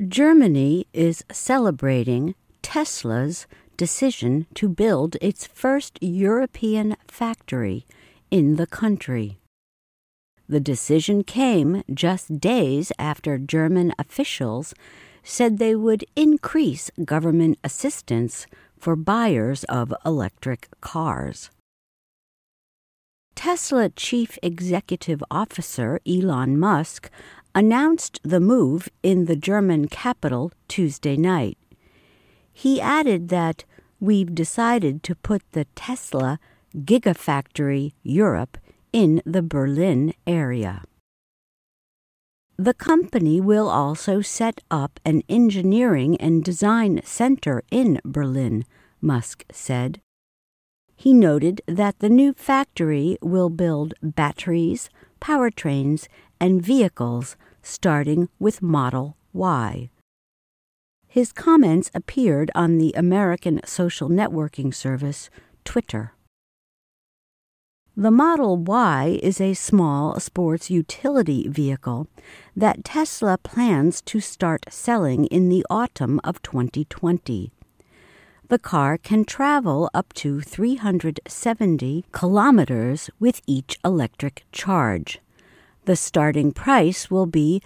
Germany is celebrating Tesla's decision to build its first European factory in the country. The decision came just days after German officials said they would increase government assistance for buyers of electric cars. Tesla Chief Executive Officer Elon Musk announced the move in the German capital Tuesday night. He added that we've decided to put the Tesla Gigafactory Europe in the Berlin area. The company will also set up an engineering and design center in Berlin, Musk said. He noted that the new factory will build batteries, powertrains, and vehicles starting with Model Y. His comments appeared on the American social networking service Twitter. The Model Y is a small sports utility vehicle that Tesla plans to start selling in the autumn of 2020. The car can travel up to 370 kilometers with each electric charge. The starting price will be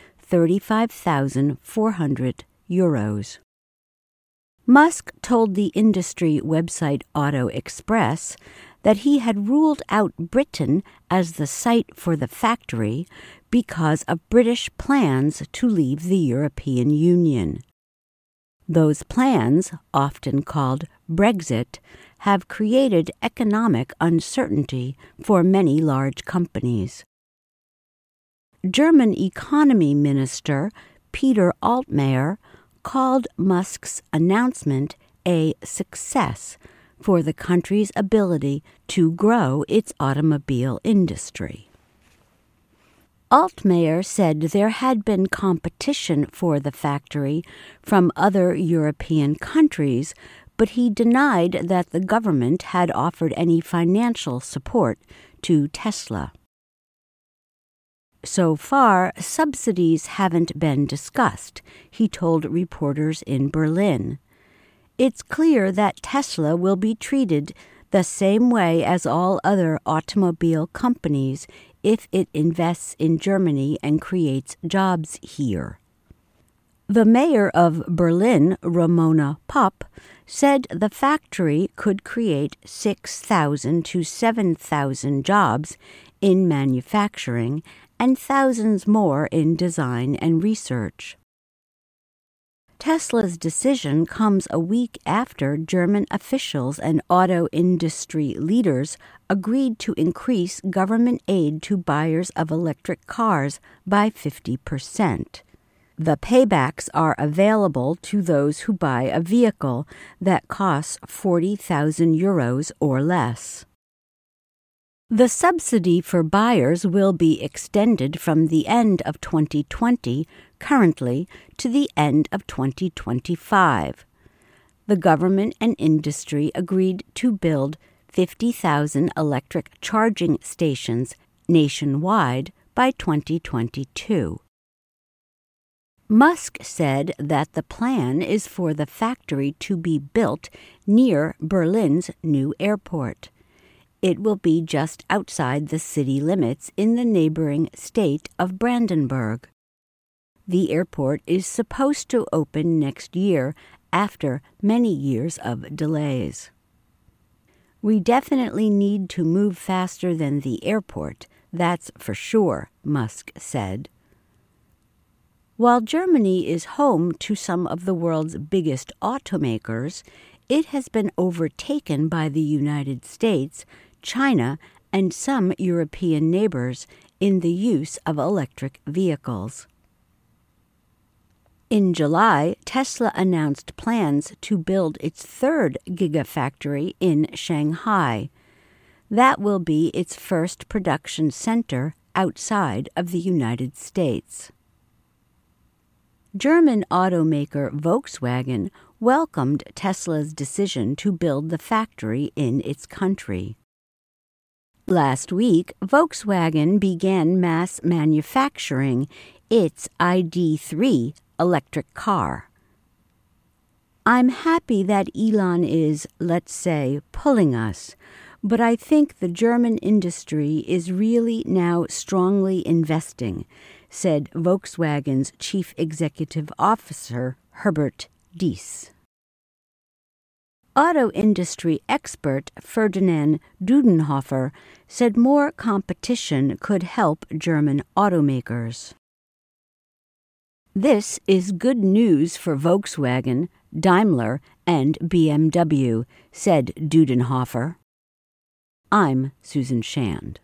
€35,400. Musk told the industry website Auto Express that he had ruled out Britain as the site for the factory because of British plans to leave the European Union. Those plans, often called Brexit, have created economic uncertainty for many large companies. German Economy Minister Peter Altmaier called Musk's announcement a success for the country's ability to grow its automobile industry. Altmaier said there had been competition for the factory from other European countries, but he denied that the government had offered any financial support to Tesla. So far, subsidies haven't been discussed, he told reporters in Berlin. It's clear that Tesla will be treated the same way as all other automobile companies if it invests in Germany and creates jobs here. The mayor of Berlin, Ramona Popp, said the factory could create 6,000 to 7,000 jobs in manufacturing and thousands more in design and research. Tesla's decision comes a week after German officials and auto industry leaders agreed to increase government aid to buyers of electric cars by 50%. The paybacks are available to those who buy a vehicle that costs €40,000 or less. The subsidy for buyers will be extended from the end of 2020 currently to the end of 2025. The government and industry agreed to build 50,000 electric charging stations nationwide by 2022. Musk said that the plan is for the factory to be built near Berlin's new airport. It will be just outside the city limits in the neighboring state of Brandenburg. The airport is supposed to open next year after many years of delays. We definitely need to move faster than the airport, that's for sure, Musk said. While Germany is home to some of the world's biggest automakers, it has been overtaken by the United States, China, and some European neighbors in the use of electric vehicles. In July, Tesla announced plans to build its third Gigafactory in Shanghai. That will be its first production center outside of the United States. German automaker Volkswagen welcomed Tesla's decision to build the factory in its country. Last week, Volkswagen began mass manufacturing its ID.3 electric car. I'm happy that Elon is, let's say, pulling us, but I think the German industry is really now strongly investing, said Volkswagen's Chief Executive Officer Herbert Diess. Auto industry expert Ferdinand Dudenhofer said more competition could help German automakers. This is good news for Volkswagen, Daimler, and BMW, said Dudenhofer. I'm Susan Shand.